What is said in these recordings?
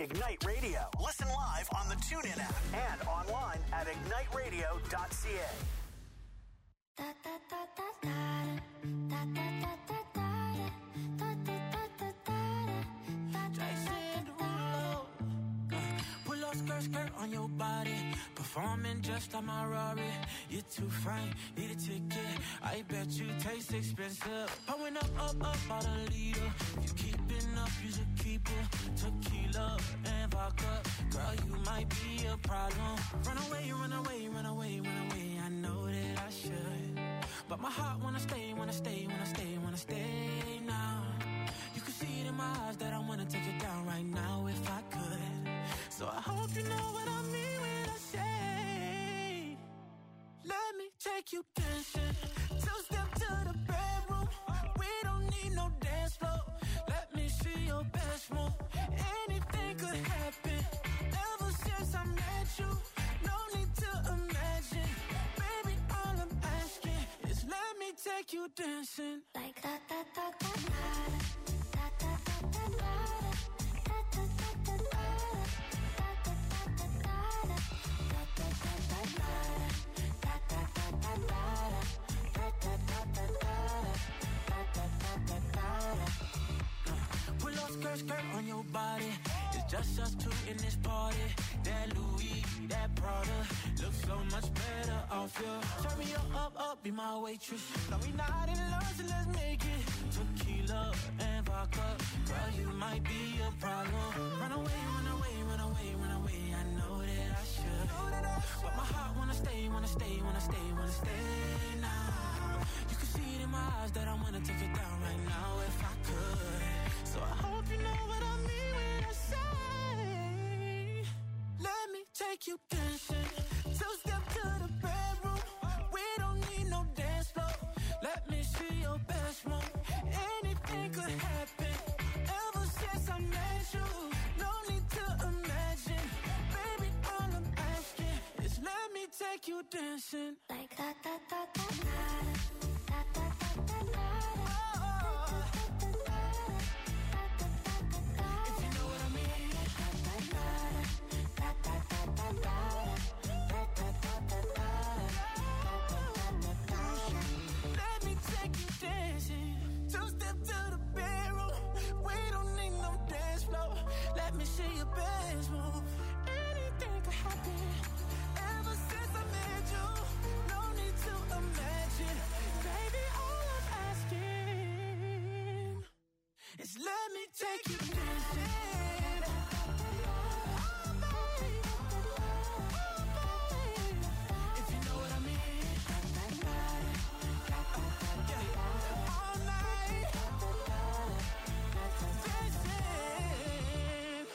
Ignite Radio. Listen live on the TuneIn app and online at igniteradio.ca. Pull up skirt on your body, performing just like my Rari. You're too fine, need a ticket. I bet you taste expensive. Pouring up, out a leader. If you keeping up, you should keep it. Tequila and vodka, girl, you might be a problem. Run away, run away, run away, run away. I know that I should, but my heart wanna stay, wanna stay, wanna stay, wanna stay now. You can see it in my eyes that I wanna take it down right now if I could. So I hope you know what I mean when I say, let me take you dancing. Two-step to the bedroom. We don't need no dance floor. Let me see your best move. Anything could happen. Ever since I met you, no need to imagine. Baby, all I'm asking is let me take you dancing. Like da da da da da da da da da da. Pull up skirt on your body. It's just us two in this party. That Louis, that Prada looks so much better off you. Turn me up, be my waitress. No, we not in love, so let's make it. Tequila and vodka, girl, you might be a problem. Run away, run away, run away, run away. I know that I should, but my heart wanna stay, wanna stay, wanna stay, wanna stay now. You can see it in my eyes that I wanna take it down right now if I could. So I hope you know what I mean when I say, let me take you dancing. Two-step to the bedroom. We don't need no dance floor. Let me see your best move. Anything could happen. Ever since I met you, no need to imagine. Baby, all I'm asking is let me take you dancing. Like da da da da da da da da da da. Let me take you dancing. Oh, baby. Oh, baby. If you know what I mean. Yeah. All night. Dancing.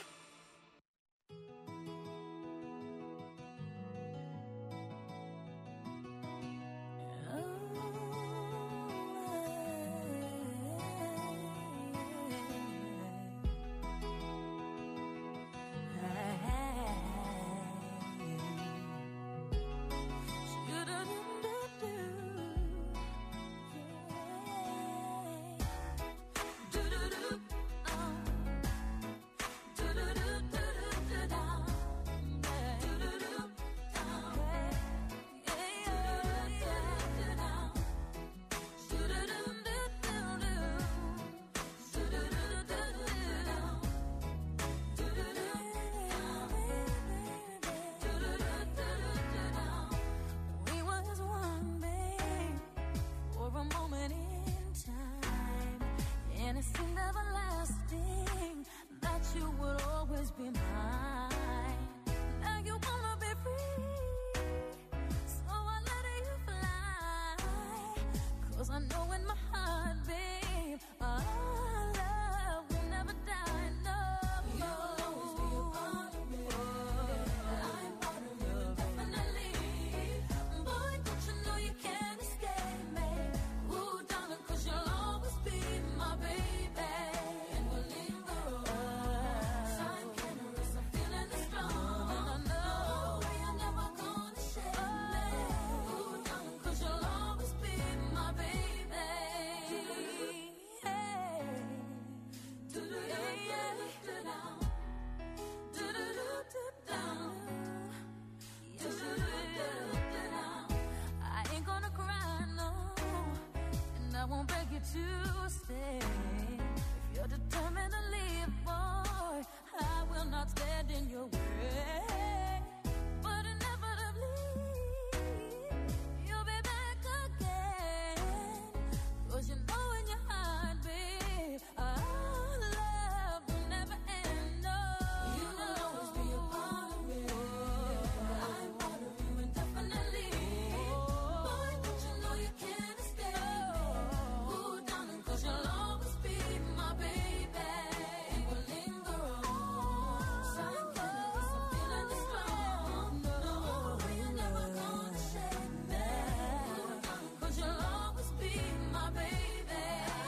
to stay. If you're determined to leave, boy, I will not stand in your way. But inevitably, you'll be back again. 'Cause you know in your heart, babe, our love will never end. No, you will always be a part of me. I'm part of you indefinitely. Boy, don't you know you can't escape? Cool down, 'cause you'll always be my baby. It will linger on. Sign cannabis, I'm feeling this strong. No, you're never gonna shake me. Cool down, 'cause you'll always be my baby.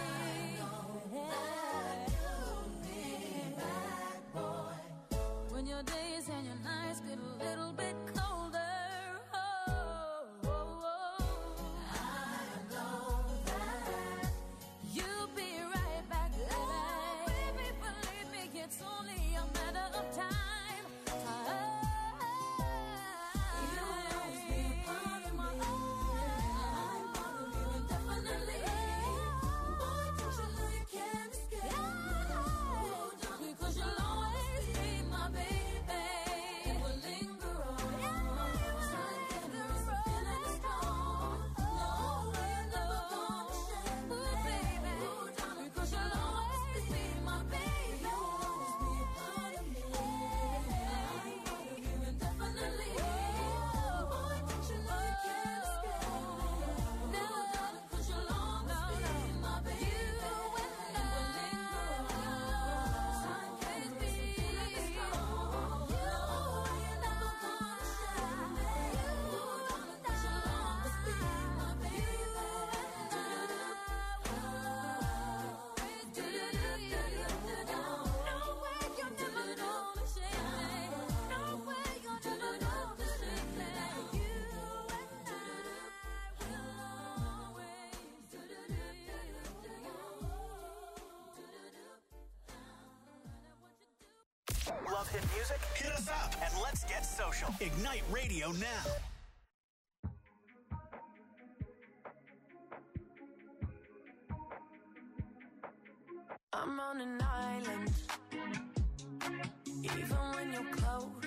When your days and your nights get a little bit colder, I know that you'll be right back. Baby, believe me, it's only a matter of time. You will always be a part of my life. I'm part of you indefinitely. Boy, don't you know you can't escape? Because you'll always be my baby. It will linger on. Sign cannabis, I'm feeling strong. No, you're never gonna shake me, baby. Because you'll always be my baby. You'll always be a part of me. I'm part of you indefinitely. Boy, don't you know you can't escape? No, 'cause you'll always be my baby. It will linger on. Sign cannabis, I'm feeling strong. No, you're never gonna shake me. 'Cause you'll always be my baby. No way you're never gonna shake me. No way you're never gonna shake me. You and I will always. Love hit music? Hit us up and let's get social. Ignite Radio now. I'm on an island, even when you're close.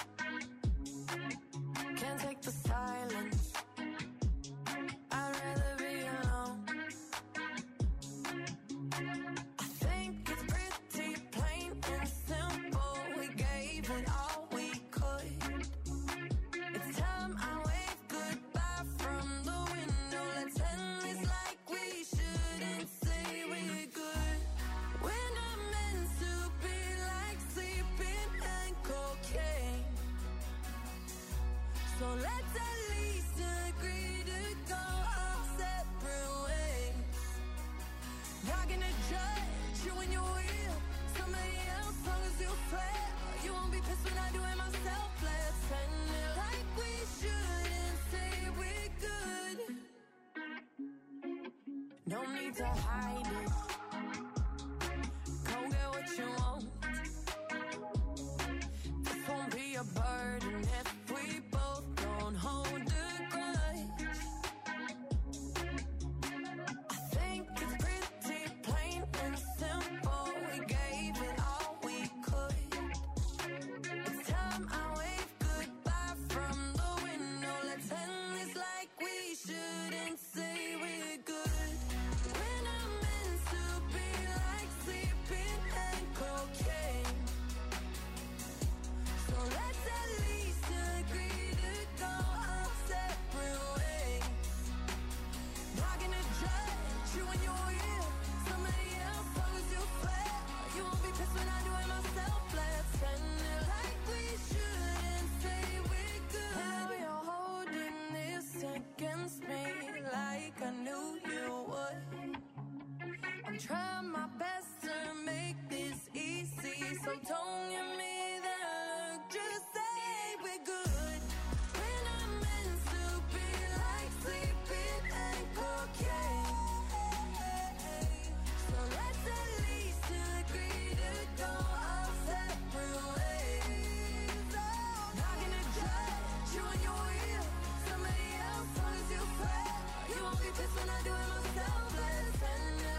Can't take the silence. I'd rather be alone. I think it's pretty plain and simple. We gave it all we could. It's time I wave goodbye from the window. Let's end this like we shouldn't say we're good. We're not meant to be like sleeping and cocaine. So let's at least agree to go our separate ways. Not gonna judge you when you will somebody else, long as you swear. You won't be pissed when I do it myself. Let's end it like we shouldn't say we're good. No need to hide it. Go get what you want. This won't be a burden if we both don't hold a grudge. I think it's pretty plain and simple. We gave it all we could. It's time I wave goodbye from the window. Let's end this like we shouldn't say we're good. We're not meant to be like sleeping and cocaine. So let's at least agree to go our separate ways. Not gonna judge you when you're with somebody else, long as you swear. You won't be pissed when I do it myself. Let's end it like we shouldn't say we're good. Now you're holding this against me like I knew you would. I'm trying my best to make this easy, so don't give me that look. Just say we're good. We're not meant to be like sleeping and cocaine. So let's at least agree to go our separate ways. Not gonna judge you when you're with somebody else, long as you swear. You won't be pissed when I do it myself. Let's end it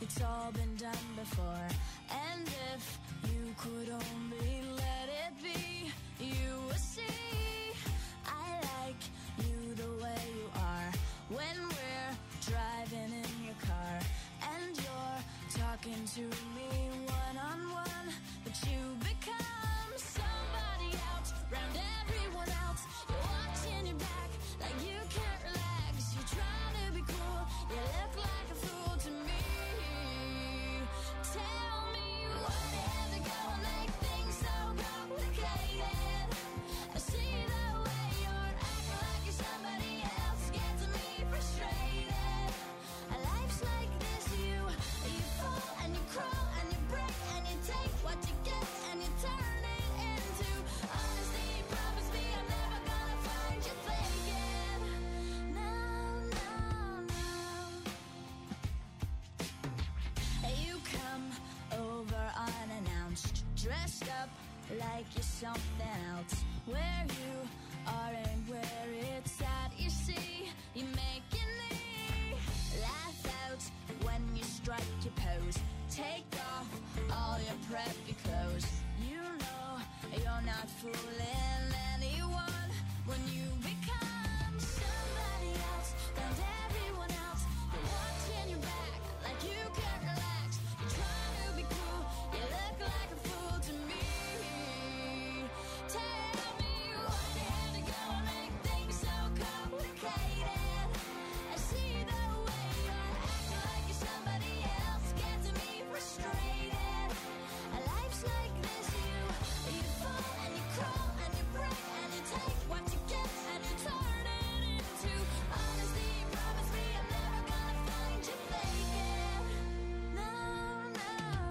it's all been done before. And if you could only let it be, you would see I like you the way you are. When we're driving in your car and you're talking to me one-on-one, but you become somebody else round everyone else. You're watching your back like you can't relax. You're trying to be cool, you look like a fool to me. Tell me why they have to go and make things so complicated. I see the way you're acting like you're somebody else, gets me frustrated. Life's like this, you fall and you crawl and you break and you take what you get and you turn it into honesty. Promise me I'm never gonna find you faking. No, no, no. You come over unannounced, dressed up like you're something else. Where you are and where it's at, you see, you're making me laugh out when you strike your pose. Take off all your preppy clothes. You know you're not fooling anyone when you become somebody else and everyone else. You're watching your back like you can't relax. You're trying to be cool, you look like a fool to me. Tell me why they had to go and make things so complicated. I see the way you're acting like you're somebody else, gets me frustrated. Life's like this, you fall and you crawl and you break and you take what you get and you turn it into honesty. Promise me I'm never gonna find you faking. No, no,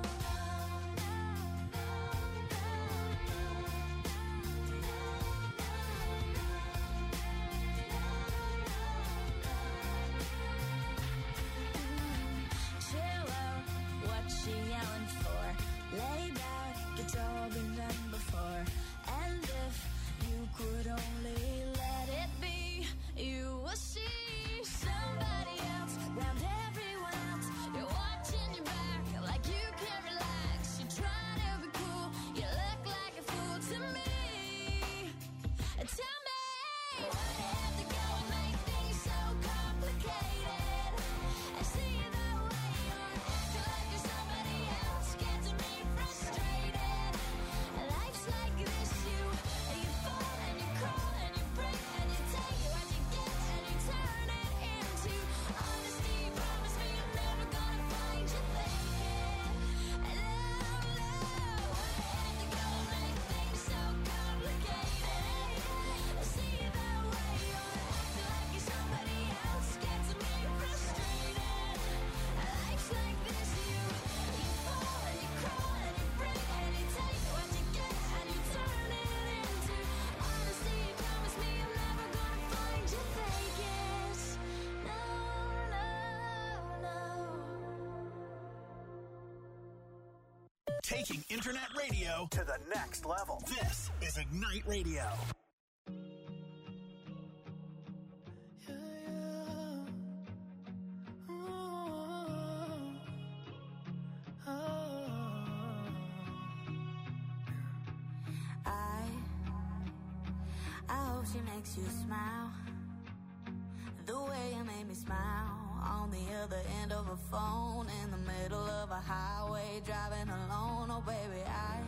chill out, what she yelling for? Lay back, it's all been done before. And if you could only let it be, you will see somebody else round everyone else. You're watching your back like you can't relax. You're trying to be cool, you look like a fool to me. Tell me why they have to go and make things so complicated. I see the way you're acting like you're somebody else, gets me frustrated. Life's like this, you fall and you crawl and you break and you take what you get and you turn it into honesty. Promise me I'm never gonna find you faking. Why they have to go and make things so complicated. I see the way you're acting like you're somebody else, gets me frustrated. Life's like this, you fall and you crawl and you break and you take what you get and you turn it into honesty. Promise me I'm never gonna find you faking. No, no, no. Taking internet radio to the next level. This is Ignite Radio. I hope she makes you smile the way you made me smile on the other end of a phone in the middle of a highway driving alone. Oh baby,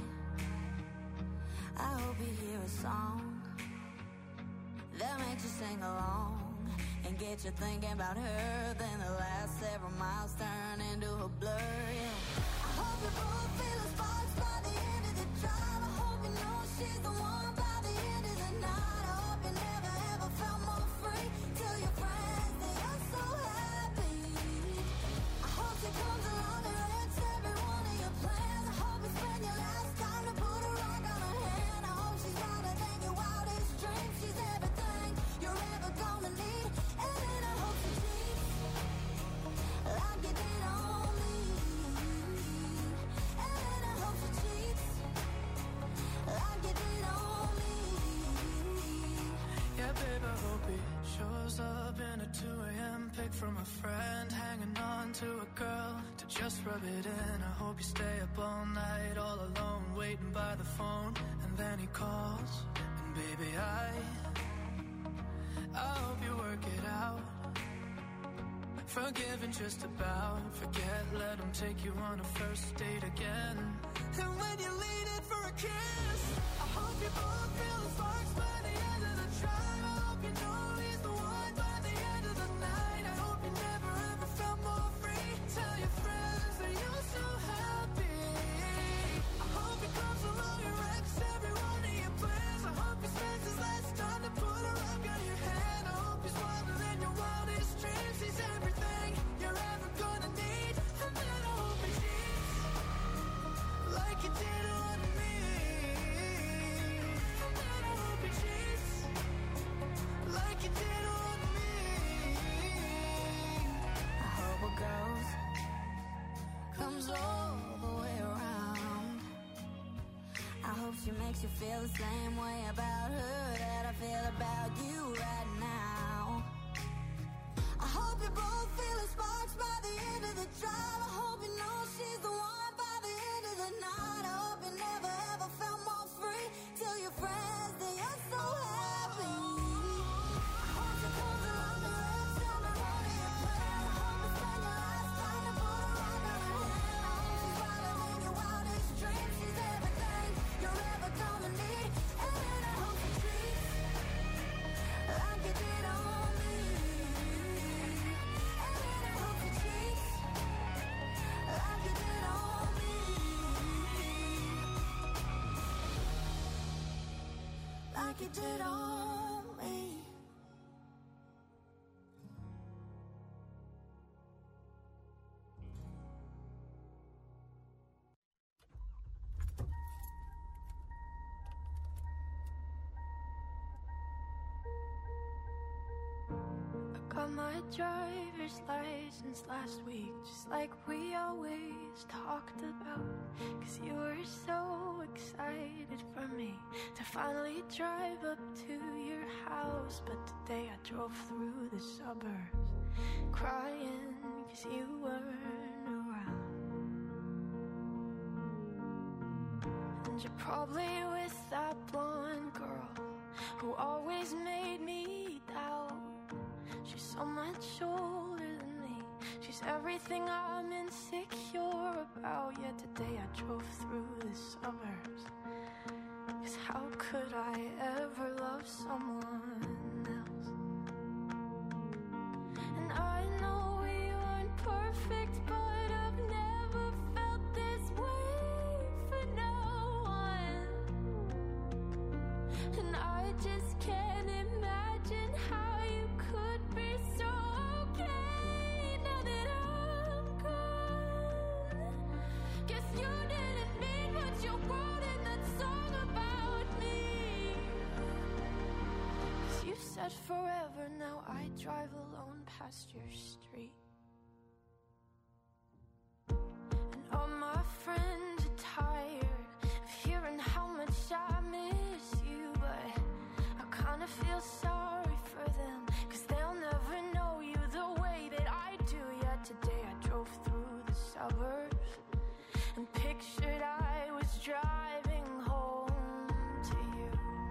I hope you hear a song that makes you sing along and get you thinking about her. Then the last several miles turn into a blur. Yeah. I hope you both feel the sparks by the end of the drive. I hope you know she's the one by the end of the night. I hope you never ever felt more free. Tell your friends they are so happy. I hope she comes along and wrecks every one of your plans. I hope you spend your last time to put a rock on her hand. I hope she's wilder than your wildest dreams. She's everything you're ever gonna need. And then I hope she cheats like you did on me. And then I hope she cheats like you did on me. Yeah, babe, I hope he shows up in a 2 a.m. pic from a friend, hanging on to a girl to Just rub it in, I hope you stay up all night, all alone, waiting by the phone. And then he calls, and baby, I hope you work it out. Forgiving just about, forget, let him take you on a first date again. And when you lean in for a kiss, I hope you both feel the sparks by the end of the drive. I hope you know he's the one by the end of the night. I hope you never ever felt more free. Tell your friends that you're so happy. I hope he comes along your ex, every one of your plans. I hope he spends his last time to put a rock on your hand. I hope he's wilder than your wildest dreams. He's everything you're ever gonna need. And then I hope he cheats like you did on me. And then I hope he cheats like you did on me. I hope what goes comes all the way around. I hope she makes you feel the same way about her that I feel about you right now. I hope you both feel the sparks by the end of the drive. I hope you know she's the one by the end of the night. I hope you never ever felt more free. Tell your friends that you're so happy. I hope she comes along the edge, tell me what are your plans. I hope you spend your last time to put a rock on her hand. I hope she's wilder than your wildest dreams. She's everything you're ever gonna need. And then I hope she treats like you did on me. And then I hope she treats like you did on me. Like you did on me. I got my driver's license last week, just like we always talked about. 'Cause you were so excited for me to finally drive up to your house. But today I drove through the suburbs crying 'cause you weren't around. And you're probably with that blonde girl who always made me doubt. She's so much older than me. She's everything I'm insecure about. Yet today I drove through the suburbs. 'Cause how could I ever love someone else? And I know we weren't perfect, but I've never felt this way for no one. And I just can't imagine how you could be so okay now that I'm gone. Guess you didn't mean what you wrote in that song about me. 'Cause you said forever, now I drive alone past your street. And all my friends are tired of hearing how much I miss you. But I kinda feel sorry for them, 'cause they'll never know you the way that I do. Yet today I drove through the suburbs and pictured I was driving home to you.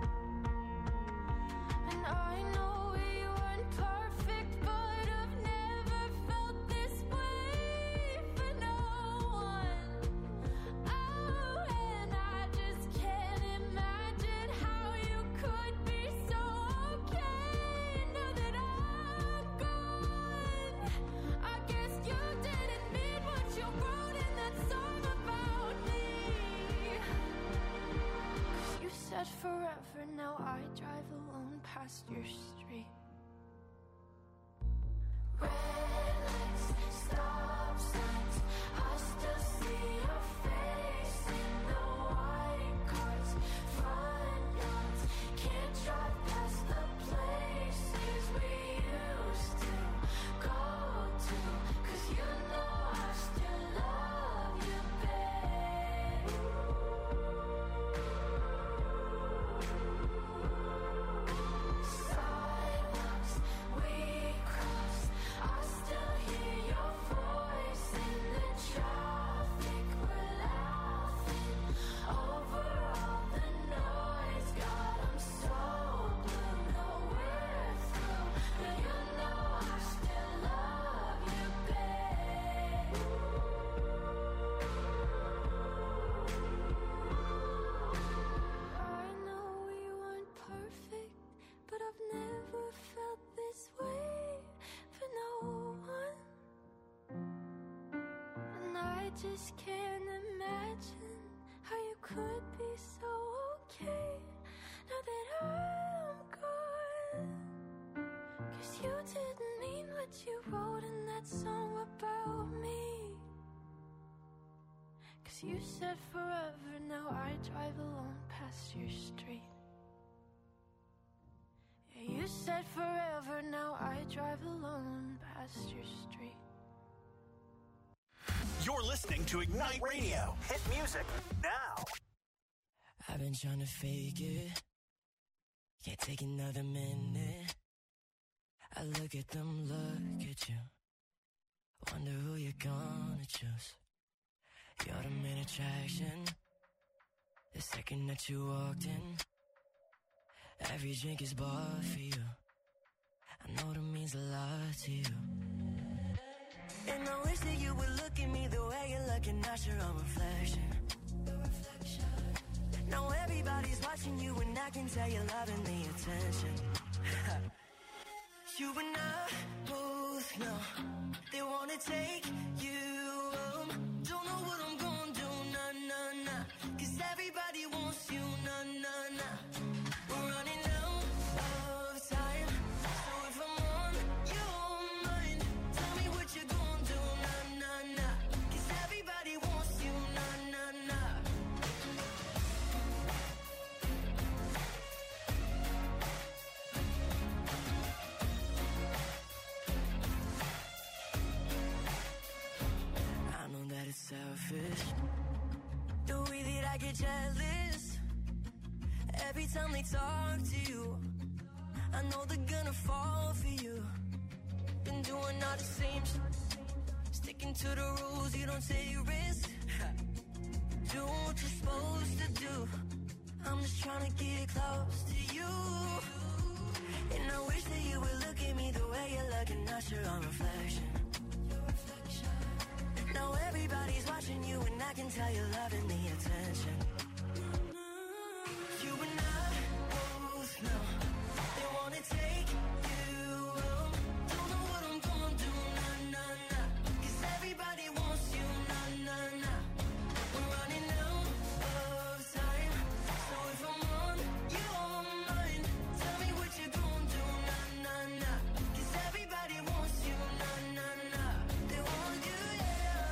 And I know we weren't perfect, but I've never felt this way for no one. Oh, and I just can't imagine how you could be so okay now that I'm gone. I guess you didn't mean what you wrote in that song about me. 'Cause you said forever, now I drive alone past your street. Red lights, stop signs, I still see your face in the white cars, front yards. Can't drive past the places we used to go to. 'Cause you know I still love you, babe. Side I just can't imagine how you could be so okay now that I'm gone. 'Cause you didn't mean what you wrote in that song about me. 'Cause you said forever, now I drive alone past your street. Yeah, you said forever, now I drive alone past your street. You're listening to Ignite Radio. Hit music now. I've been trying to fake it. Can't take another minute. I look at them, look at you. Wonder who you're gonna choose. You're the main attraction. The second that you walked in, every drink is bought for you. I know that means a lot to you. And I wish that you would look at me the way you're looking at your own reflection. Now everybody's watching you and I can tell you're loving the attention. You and I both know they wanna take you home. Don't know what I'm gonna do, nah, nah, nah. 'Cause everybody wants you, nah, nah, nah. We're running out of time. So if I'm on your mind, tell me what you're gonna do, nah, nah, nah. 'Cause everybody wants you, nah, nah, nah. I know that it's selfish, the way that I get jealous every time they talk to you. I know they're gonna fall for you. Been doing all the same sticking to the rules, you don't take risks. Do what you're supposed to do. I'm just trying to get close to you. And I wish that you would look at me the way you're looking at your own reflection. Now everybody's watching you and I can tell you're loving the attention. You and I both know they wanna take you home. Don't know what I'm gonna do, nah, nah, nah. 'Cause everybody wants you, nah, nah, nah. We're running out of time. So if I'm on your mind, tell me what you're gonna do, nah, nah, nah. 'Cause everybody wants you, nah, nah, nah. They want you, yeah.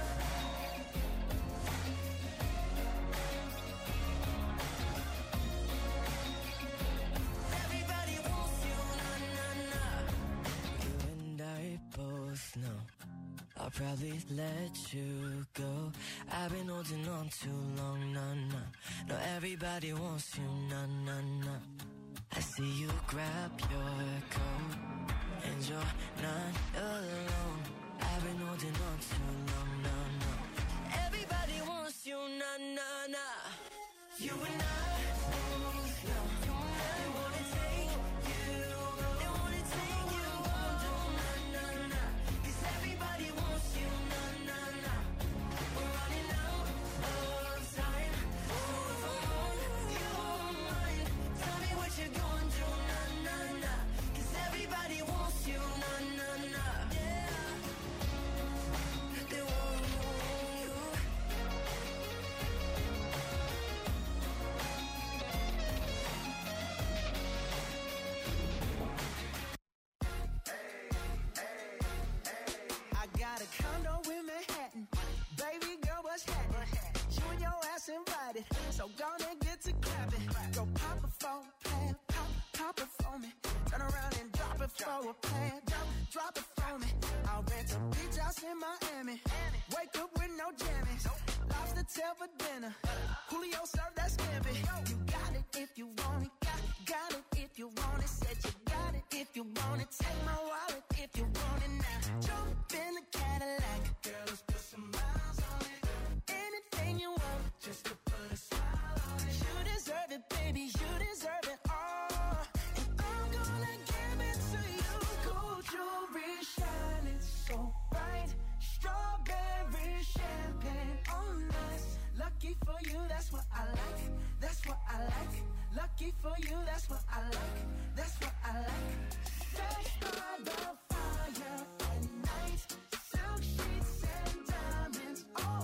Everybody wants you, nah, nah, nah. You and I both know I'll probably let you go. I've been holding on too long, nah, nah. No, everybody wants you, nah, nah, nah. I see you grab your coat and you're not alone. I've been holding on too long, nah, nah. Everybody wants you, nah, nah, nah. You and I both know they wanna take you, they wanna take you home, nah, nah, nah. 'Cause everybody wants you, nah, nah, nah. We're running out of time. So if I'm on your mind, tell me what you're gonna do, nah, nah, nah. 'Cause everybody wants you, nah, nah, nah. Yeah. They want you. I got a condo in Manhattan. Baby girl, what's happening? You and your ass invited. So gonna get to clapping. Go pop it for a plan. Pop it for me. Turn around and drop it for a plan. Drop it for me. I'll rent a beach house in Miami. Wake up with no jammies. Lobster tail for dinner. Julio served that scampi. You got it if you want it. Got it if you want it. Said you got it if you want it. Take my wallet if you want it now. Jump in the Cadillac. Girl, let's put some miles on it. Anything you want, just to put a smile on it. You deserve it, baby. You deserve it all. And I'm gonna give it to you. Gold jewelry shining so bright. Strawberry champagne on us. Lucky for you, that's what I like. That's what I like. Lucky for you, that's what I like. That's what I like. Fresh by the fire at night. Silk sheets and diamonds all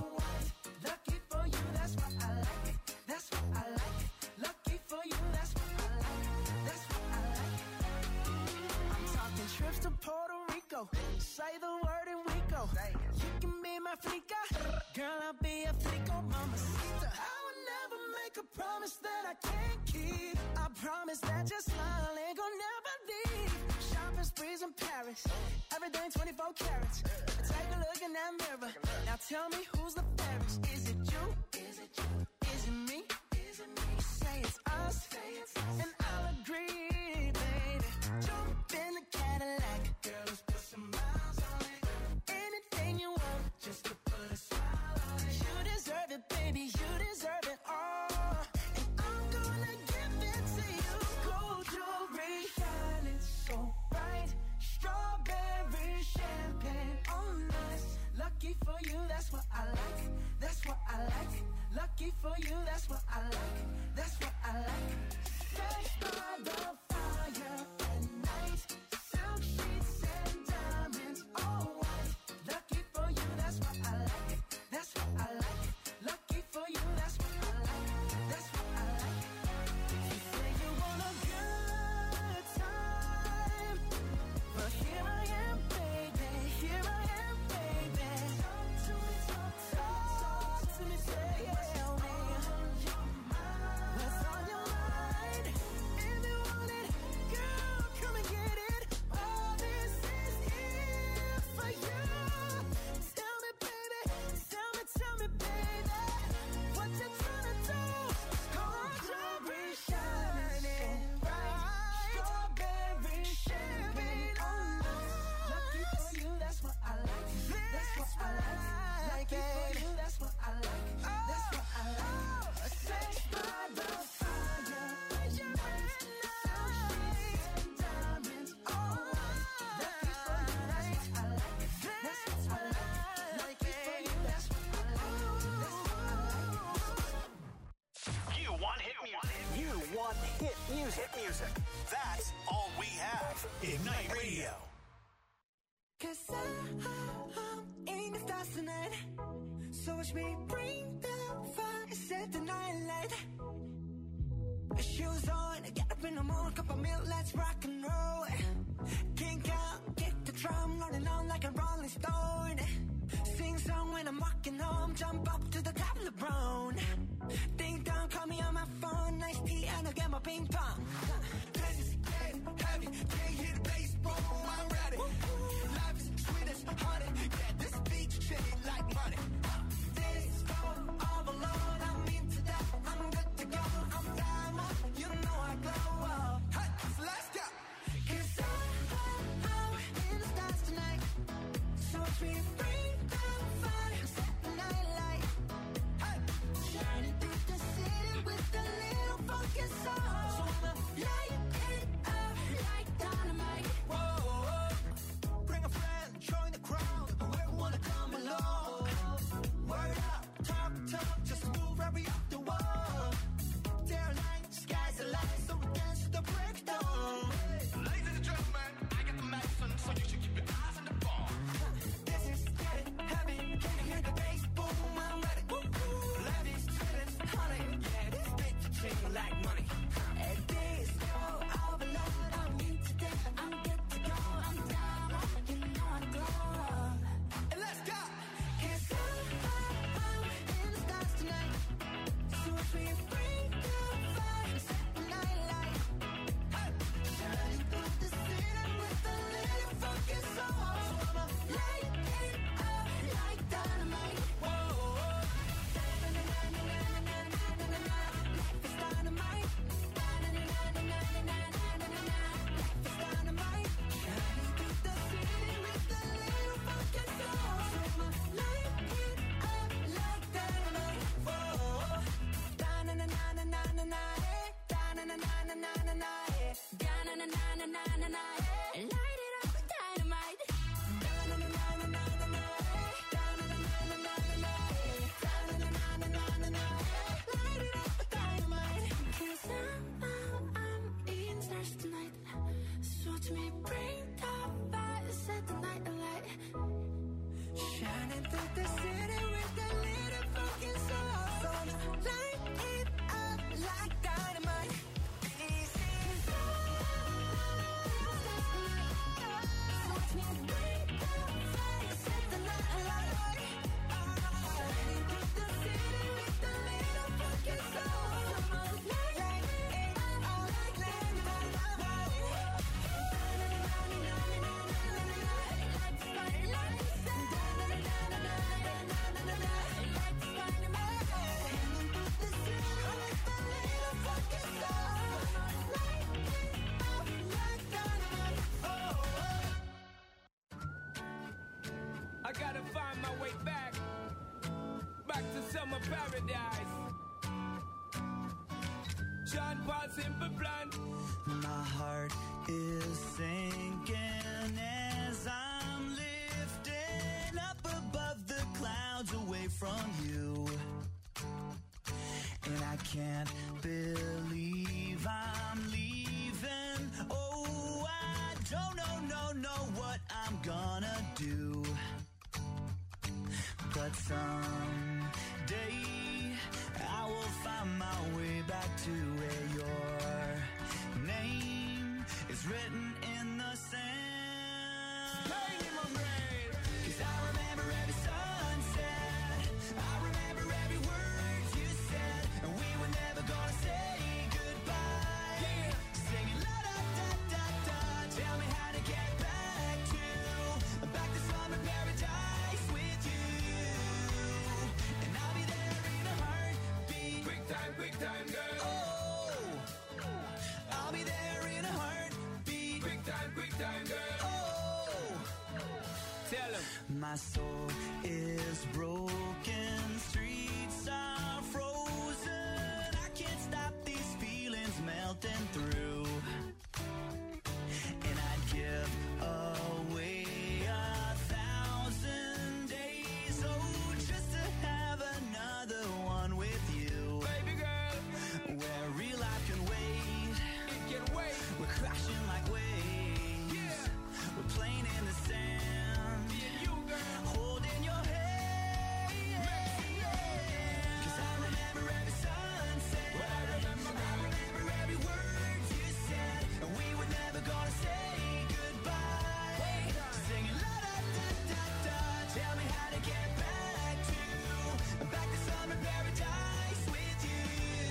go. Say the word and we go. You can be my flica, girl, I'll be a flico, mamacita. I would never make a promise that I can't keep. I promise that your smile ain't gonna never leave. Shopping sprees in Paris, everything 24 carats. Take a look in that mirror. Now tell me who's the fairest. Is it you? Is it you? Is it me? Is it me? Say it's us, and I'll agree, baby. Jump in the Cadillac, girl, let's put some miles on it. Anything you want, just to put a smile on it. You deserve it, baby, you deserve it all. And I'm gonna give it to you. Gold jewelry, shining so bright. Strawberry champagne on us. Lucky for you, that's what I like. That's what I like. Lucky for you, that's what I like. That's what I like. Sex by the fire at night. Silk sheets and diamonds, all white. Lucky for you, that's what I like. That's what I like. Lucky for you, that's what I like. That's what I like. You say you want a good time, but here I am, baby. Here I am, baby. Talk to me, talk to me, say tell me what's on your mind. If you want it, girl, come and get it. All this is here for you. Tell me, baby, tell me, baby, what you tryna do? Gold jewelry shining bright, strawberry champagne on us. Lucky for you, that's what I like. That's what I like. Lucky for you, that's what I like. That's what I like. Sex by the fire, silk sheets and diamonds, all white. Lucky for you, that's what I like. That's what I like. Lucky for you, that's what I like. That's what I like. You want hit music. You want hit music. Hit music. That's all we have. Ignite Radio. Cause I'm in the stars tonight. So watch me bring the fire, set the night light. Shoes on, get up in the morning, cup of milk, let's rock and roll. Kink out, kick the drum, rolling on like a rolling stone. Sing song when I'm walking home, jump up to the top of the brown. Ding dong, call me on my phone, nice tea and I'll get my ping pong. This is getting heavy, can't hear the bass, boom, I'm ready. Life is sweet as honey, yeah, this beat shit like money. This go all alone, I'm into that, I'm good to go, I'm diamond, you know I glow up. Hey, so let's go. Cause I'm in the stars tonight, so we bring the fire, set the night light. Hey, shining through the city with a little funky soul. So I'ma light it up like dynamite. Whoa, bring a friend, join the crowd, whoever wanna come along. Summer paradise. John Paul Simple Plan. My heart is sinking as I'm lifting up above the clouds away from you. And I can't believe I'm leaving. Oh, I don't know what I'm gonna do. But someday I will find my way back to where your name is written in the sand. Pain in my brain. 'Cause I remember every sunset, I remember every word you said, and we were never gonna say goodbye. Yeah. Singing la da da da da, tell me how to get back to summer paradise with you, and I'll be there in a heartbeat. Quick time, girl. Oh, I'll be there in a heartbeat. Quick time, girl. Oh, Tell him. my soul is broken, streets are frozen. I can't stop these feelings melting through. And I'd give away 1,000 days, oh, just to have another one with you. Baby girl, Where real life can wait, it can wait. we're crashing like waves. Yeah. We're playing in the sand, Me and you, girl. holding your hand. 'Cause I remember every sunset, I remember, I remember every word you said, and we were never gonna say goodbye. Singing la da da da da, tell me how to get back to summer paradise with you.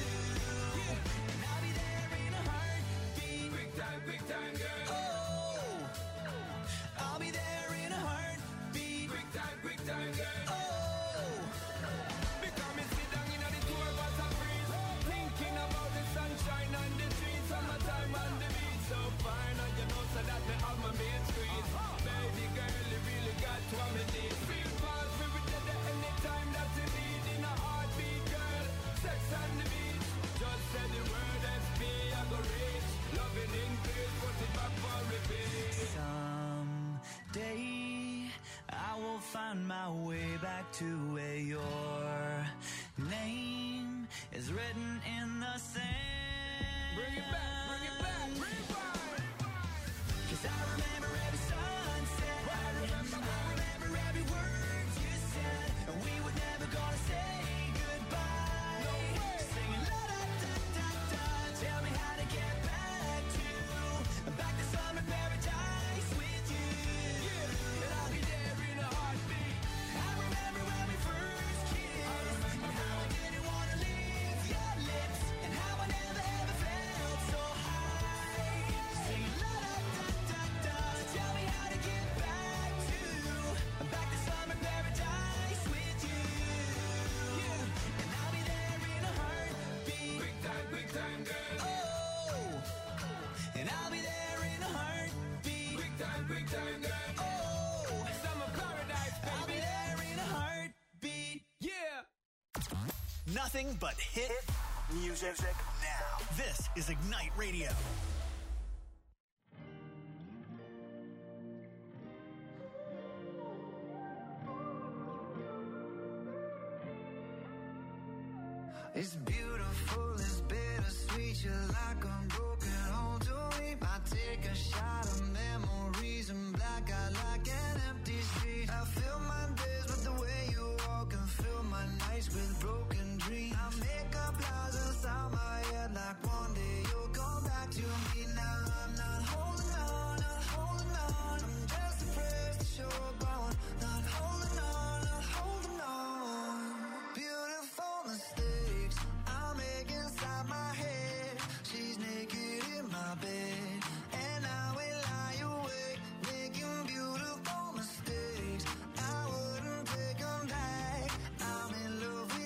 And I'll be there in a heartbeat. Quick time, girl. Oh, I'll be there in a heartbeat. Quick time, girl. Oh, Because me sit down in the tour bus and breeze, thinking about the sunshine and the trees, summertime and the beach so fine, and you know so that me have my main squeeze. Baby girl, you really got what me need. Feel fast, we will get there anytime that you need. In a heartbeat, girl, sex on the beach. Just say the word SP, I go reach. Loving increase, put it back for repeat. someday I will find my way back to where your name is written in the sand. Bring it back, rewind. 'Cause I remember every sunset, I remember every word you said, and we were never gonna say goodbye. No way. Singing la da da da da, tell me how to get back to summer paradise with you. And I'll be there in a heartbeat. I remember when we first kissed, and how I didn't wanna leave your lips, and how I never ever felt so high. Singing la da da da da, tell me how to get back to summer paradise with you. And I'll be there in a heartbeat. Quick time, girl. Oh, and I'll be there in a heartbeat. Quick time, girl. Oh, Summer paradise, I'll be baby. there in a heartbeat. Yeah. Nothing but hit music now. This is Ignite Radio. It's beautiful, it's bittersweet. You're like a broken home to me. I take a shot of memories and black out like an empty street. I fill my days with the way you walk and fill my nights with broken dreams. I make up lies inside my head like one day you'll come back to me. Now I'm not holding on, not holding on. I'm just afraid that you're gone. Not holding on, not holding on. Beautiful mistakes I make inside my head. She's naked in my bed, and I will lie awake, making beautiful mistakes. I wouldn't take them back. I'm in love with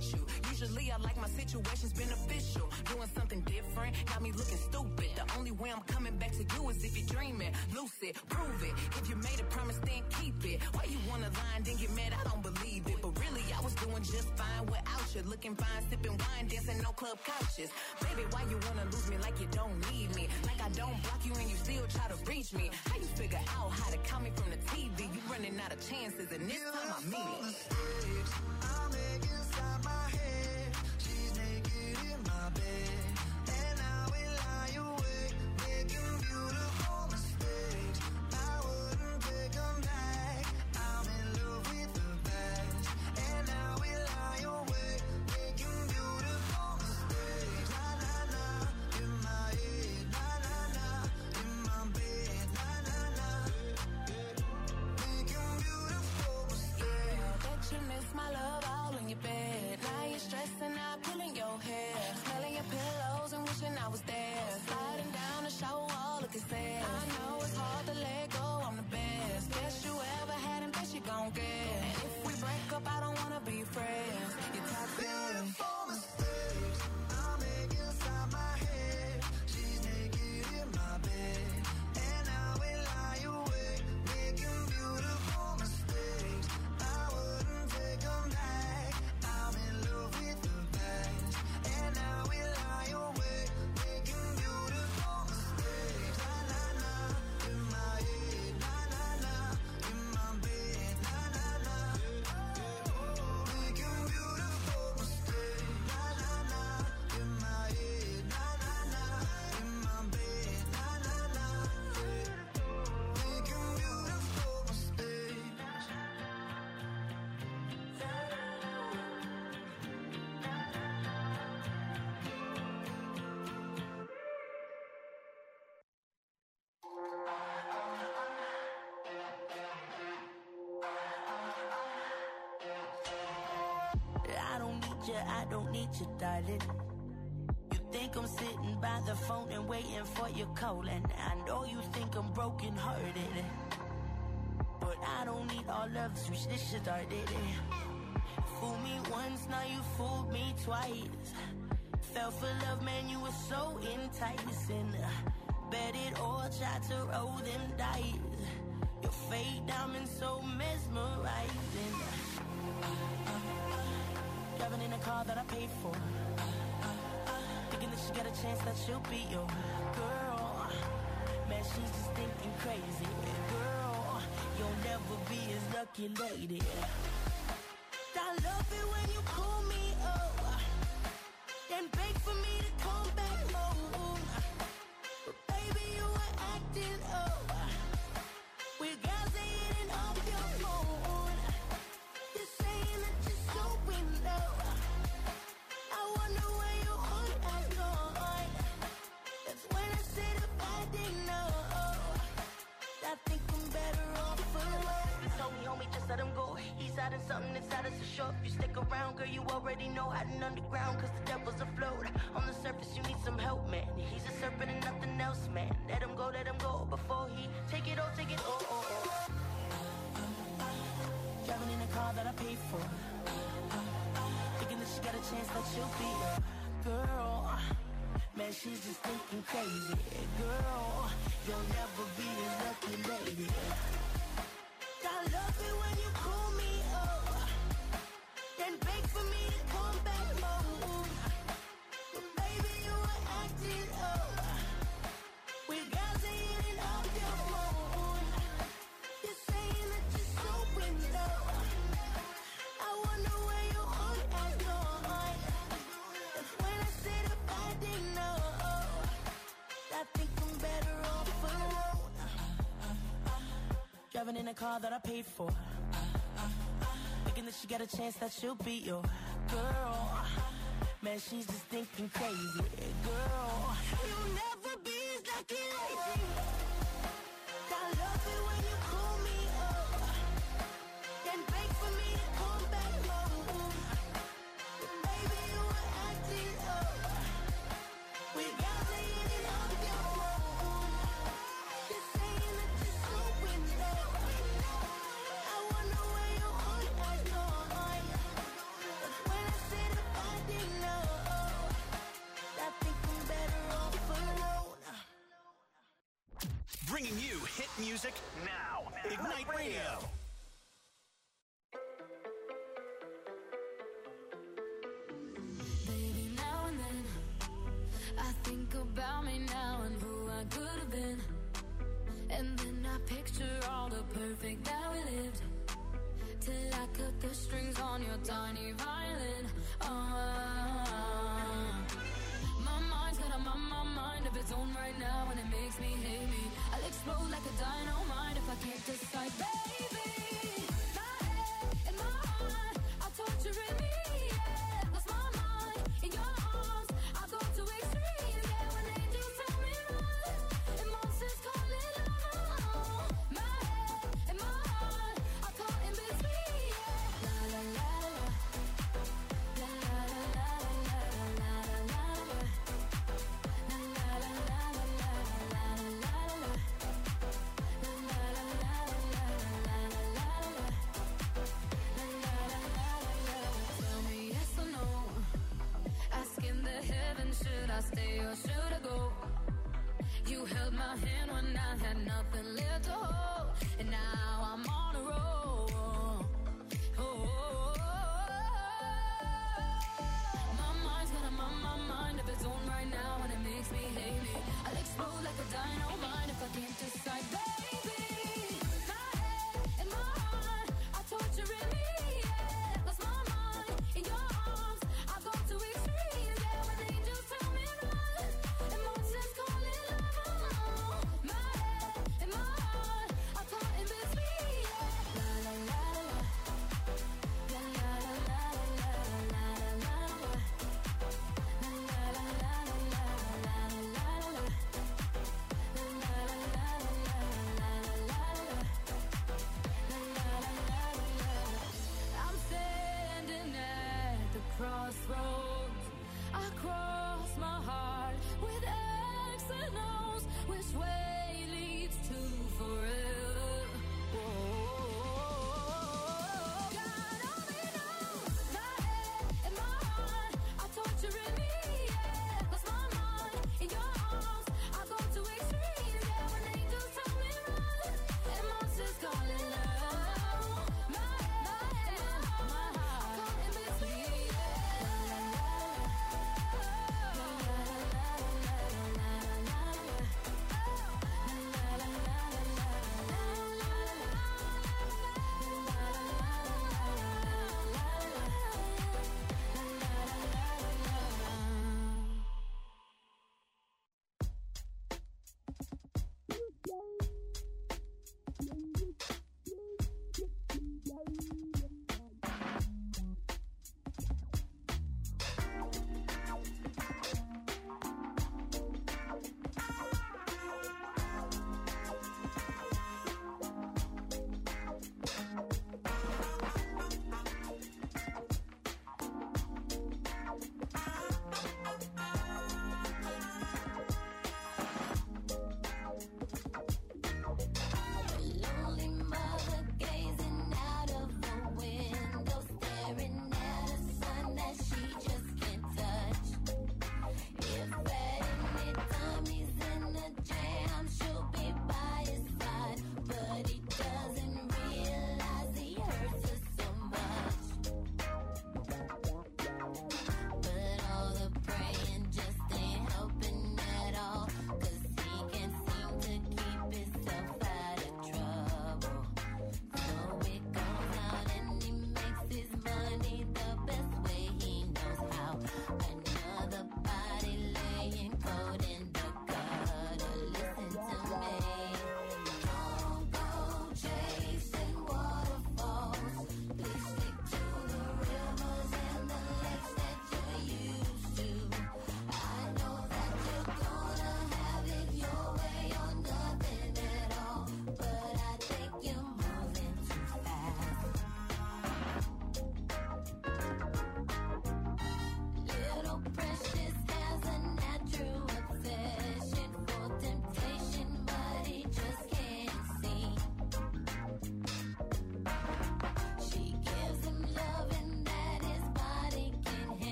met you. Usually I like my situations beneficial. Doing something different, got me looking stupid. The only way I'm coming back to you is if you're dreaming. Lucid, prove it. If you made a promise, then keep it. Why you wanna lie and then get mad? I don't believe it. But really, I was doing just fine without you. Looking fine, sipping wine, dancing no club couches. Baby, why you wanna lose me like you don't need me? Like I don't block you and you still try to reach me. How you figure out how to call me from the TV? You running out of chances and this time I mean it. I make inside my head. She's naked in my bed, and I will lie awake, making beautiful mistakes. I wouldn't take them back. I'm in love with the past, and I will lie awake, making beautiful mistakes. Na na na, in my head, na na na, in my bed, na na na, making beautiful mistakes. Bet you miss my love all in your bed. Now you're stressing out, pulling your hair, smelling your pillows and wishing I was there. Sliding down the shower wall, looking sad. I know it's hard to let go, I'm the best. Best you ever had and best you gon' get. And if we break up, I don't wanna be friends. You're toxic. Beautiful mistakes I make inside my head. She's naked in my bed, and I will lie awake, making beautiful mistakes. I wouldn't take them back. I'm in love with the past, and I will lie awake, making beautiful mistakes. Na na na, in my head, na na na, in my bed, na na na, making beautiful mistakes. Na na na, in my head, na na na, in my bed, na na na, making beautiful mistakes. I don't need you, darling. You think I'm sitting by the phone and waiting for your call, and I know you think I'm broken hearted, but I don't need all love to switch this shit started. Fool me once, now you fooled me twice. Fell for love, man, you were so enticing. Bet it all, tried to roll them dice. Your fake diamonds so mesmerizing. Driving in a car that I paid for, thinking that she got a chance that she'll be your girl. Man, she's just thinking crazy. Girl, you'll never be his lucky lady. I love it when you call me up, then beg for me to come back home. But baby, you were acting up with girls eating off your phone. You're saying that you're so in love. I wonder where your heart has gone. That's when I said if I didn't know, I think I'm better off alone. You told me, homie, just let him go. He's hiding something inside us to show. If you stick around, girl, you already know. Hiding underground, cause the devil's afloat. On the surface, you need some help, man. He's a serpent and nothing else, man. Let him go before he take it all, Driving in a car that I paid for, thinking that she got a chance that she'll be a girl. Man, she's just thinking crazy. Girl, you'll never be his lucky lady. I love it when you call me up, then beg for me to come back home. But baby, you were acting up with girls eating off your phone. You're saying that you're so in love. I wonder where your heart has gone. That's when I said if I didn't know, I think I'm better off alone. Driving in a car that I paid for, thinking that she got a chance that she'll be your girl. Man, she's just thinking crazy. Girl, you'll never be as lucky lady. I love it when you call me up, then beg for me to come back home. But baby, you were acting up with girls eating off your phone. You're saying that you're so in love. I wonder where your heart has gone. That's when I said music now. Ignite Radio. Baby, now and then I think about me now and who I could have been. And then I picture all the perfect that we lived. Till I cut the strings on your tiny violin. My mind's got a mind of its own right now, and it makes me hate me. I'll explode like a dynamite if I can't decide, baby. My head and my heart are torturing me. Yeah, lost my mind in your arms. I go to extremes. Yeah, when angels tell me run, and monsters call it love. My head and my heart are caught in between. Yeah, la la la la, la la la la la la la la. Tell me yes or no. Asking the heavens, should I stay or should I go? You held my hand when I had nothing left to hold, and now I'm on a roll. My mind's got a mind of its own right now, and it makes me hate me. I'll explode like a dynamite if I can't decide, baby. My head and my heart are torturing me. Yeah, lost my mind in your arms. I go to extremes. Yeah, when angels tell me run, and monsters call it love. My head and my heart are caught in between. Yeah, la la la la, la la la la la la la la. I'm standing at the crossroads. I cross my heart with X and O's. Which way leads to forever? God only knows. My head and my heart are torturing me. Yeah, lost my mind in your arms. I go to extremes. Yeah, when angels tell me run, and monsters call it love. My head and my heart are caught in between.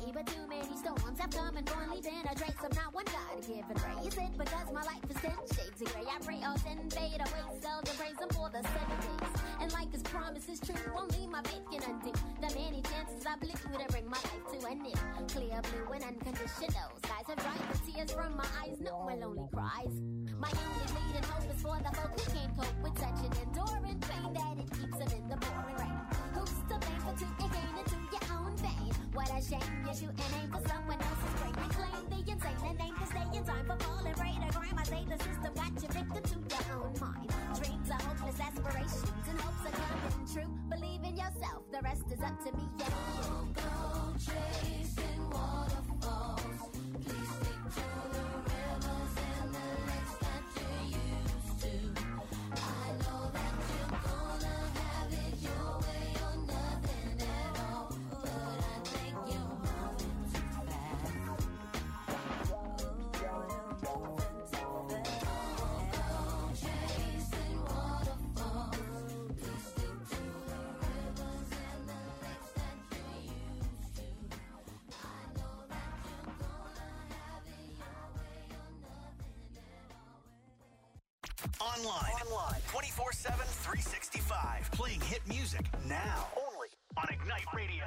me, but too many storms have come and gone, leaving a trace of not one God to give and praise it, because my life is 10 shades of gray. I pray all sin fade away, seldom praise him for the 7 days. And like his promise is true, only my faith can undo the many chances I blew to bring my life to an end. Clear blue and unconditional skies have dried the tears from my eyes, no one lonely cries. My only leading hope is for the folk who can't cope with such an enduring pain that it keeps them in the pouring rain. Who's to blame for two and gain into your own vein? What a shame you shoot and aim for someone else's brain. Reclaim the insane and aim to stay in time for falling prey to crime. I say the system got you victim to your own mind. Dreams are hopeless aspirations and hopes are coming true. Believe in yourself, the rest is up to me. Yeah. Don't go chasing waterfalls. Please stick to the rivers and the lakes that you're used to. I know that you're gonna have it your way or nothing at all, but I think you're moving too fast. Don't go chasing waterfalls. Please stick to the rivers and the lakes that you're used to. I know that you're gonna have it your way or nothing at all. Online 24/7, 365. Playing hit music now. Only on Ignite Radio.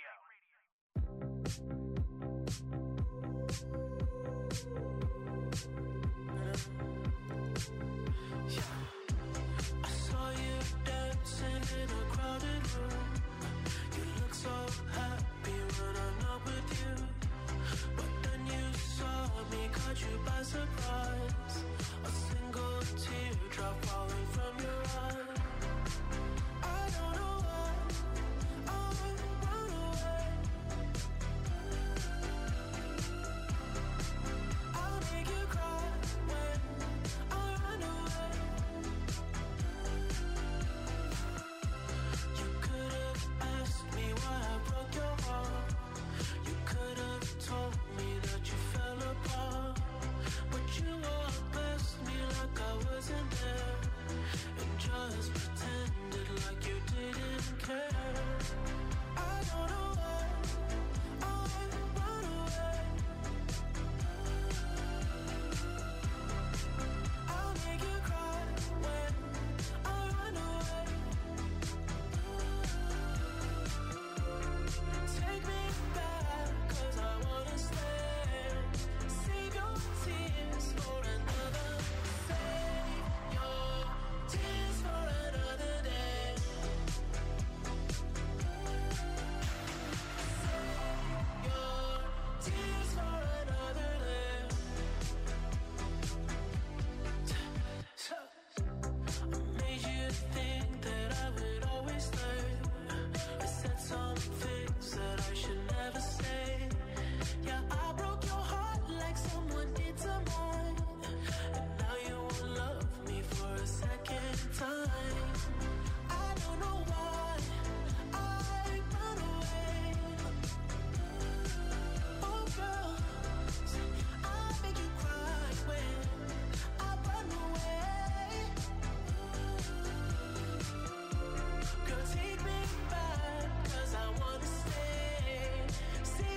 I saw you dancing in a crowded room. You look so happy when I'm not with you. But then you saw me, caught you by surprise. A single teardrop falling from your eye. I don't know why I run away. I'll make you cry when I run away. You could have asked me why I broke your heart. You could have told me that you fell apart. But you walked past me like I wasn't there, and just pretended like you didn't care. I don't know why I run away. I'll make you cry when I run away. Take me back, 'cause I wanna stay. Save your tears for another. Save your tears for another day. Save your tears for another day. I made you think that I would always stay. I said some things that I should never say. Yeah, I broke your heart like someone did to mine. And now you won't love me for a second time. I don't know why I run away. Oh girl, I make you cry when I run away. Girl, take me back, 'cause I wanna stay. Save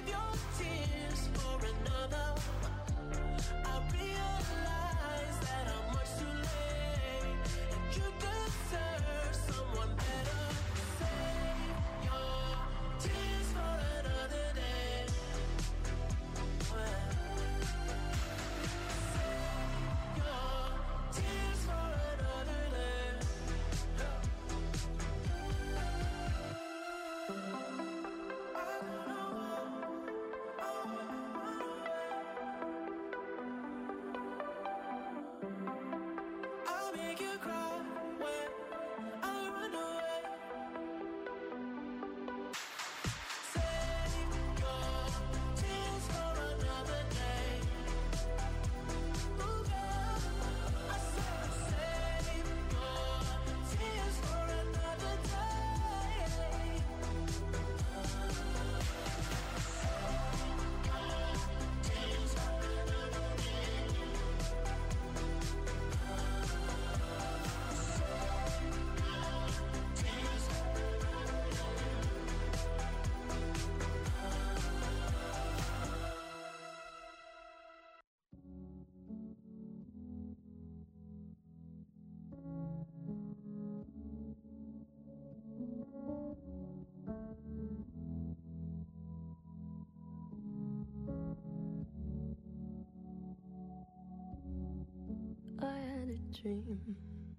dream.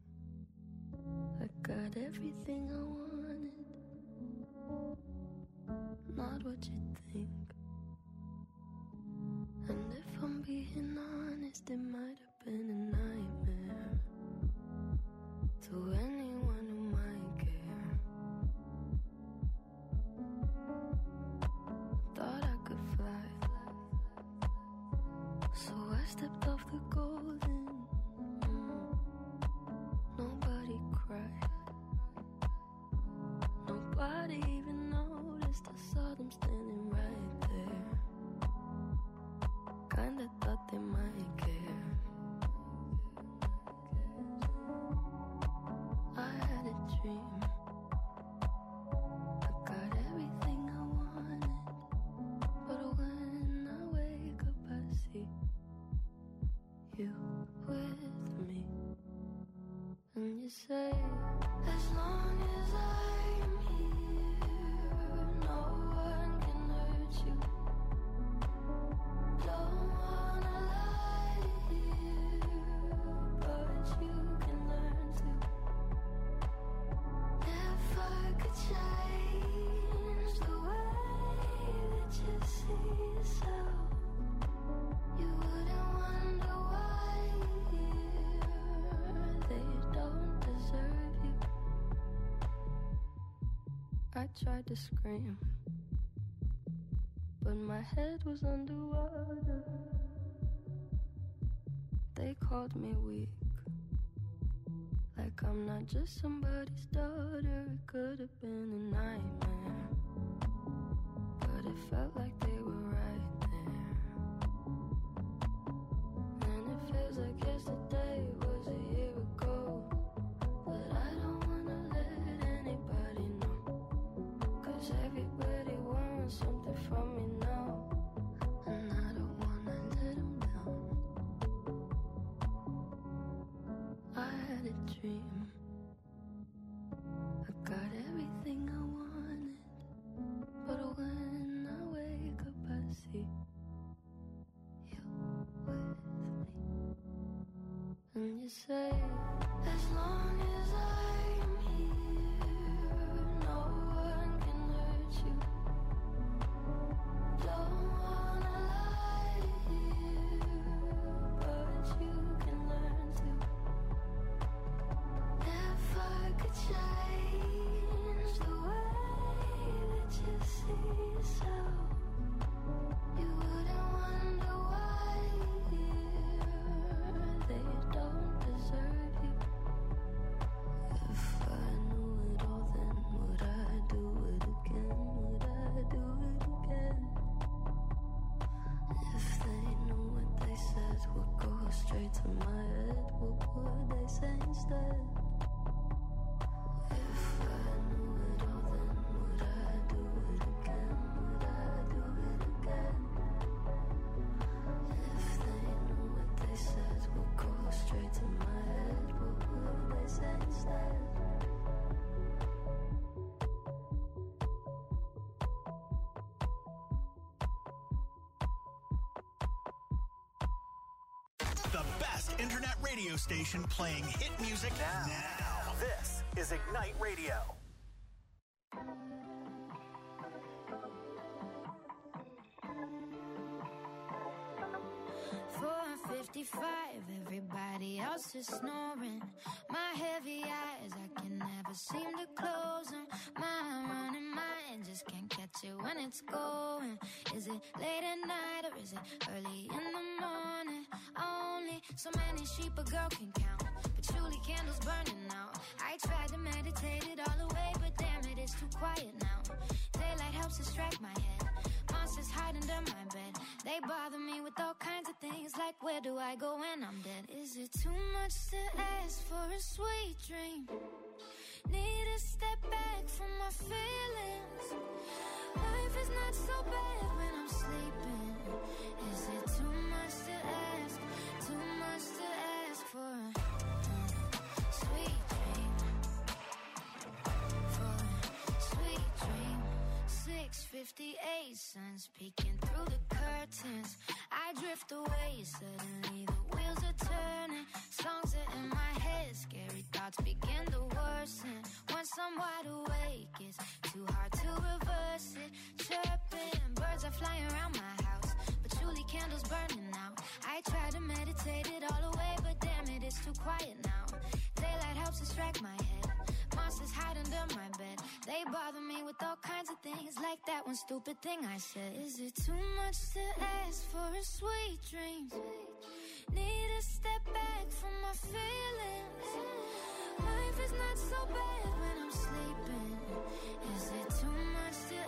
I got everything I wanted, not what you think. And if I'm being honest, it might have been a nightmare to anyone who might care. Thought I could fly, so I stepped off the golden. Nobody cried, nobody even noticed. I saw them standing right there. Kinda thought they might care. I had a dream, I got everything I wanted, but when I wake up I see you with me. And you say, as long as I'm here, no one can hurt you. Don't wanna lie here, but you can learn to. If I could change the way that you see yourself, you wouldn't wonder why they don't deserve you. I tried to scream, but my head was underwater. They called me weak, like I'm not just somebody's daughter. It could have been a nightmare, but it felt like they were right there. And it feels like yesterday was a year ago, but I don't wanna let anybody know, 'cause everybody wants something from me now, and I don't wanna let them down. I had a dream, I got everything I wanted, but when I wake up I see you with me. And you say, as long as I'm here, no one can hurt you. Don't wanna lie here, but you can learn to. If I could change the way that you see yourself, you wouldn't wonder why they don't deserve you. If I knew it all, then would I do it again? Would I do it again? If they knew what they said would go straight to my head, what would they say instead? If I knew it all, then would I do it again? Would I do it again? If they knew what they said would go straight to my head, what would they say instead? The best internet radio station playing hit music now. This is Ignite Radio. 4:55, everybody else is snoring. My heavy eyes, I can never seem to close them. My running mind just can't catch it when it's going. Is it late at night or is it early in the morning? Only so many sheep a girl can count, patchouli candles burning out. I tried to meditate it all away, but damn it, it's too quiet now. Daylight helps distract my head. Monsters hide under my bed. They bother me with all kinds of things, like where do I go when I'm dead? Is it too much to ask for a sweet dream? Need to step back from my feelings. Life is not so bad when I'm sleeping. Is it too much to ask? Too much to ask for a sweet dream? For a sweet dream. 6:58, sun's peeking through the curtains. I drift away, suddenly the wheels are turning. Songs are in my head, scary thoughts begin to worsen. Once I'm wide awake, it's too hard to reverse it. Chirping, birds are flying around my house, but truly candles burning out. I try to meditate it all away, but damn it, it's too quiet now. Daylight helps distract my head. Monsters hide under my bed. They bother me with all kinds of things, like that one stupid thing I said. Is it too much to ask for a sweet dream? Need a step back from my feelings. Life is not so bad when I'm sleeping. Is it too much to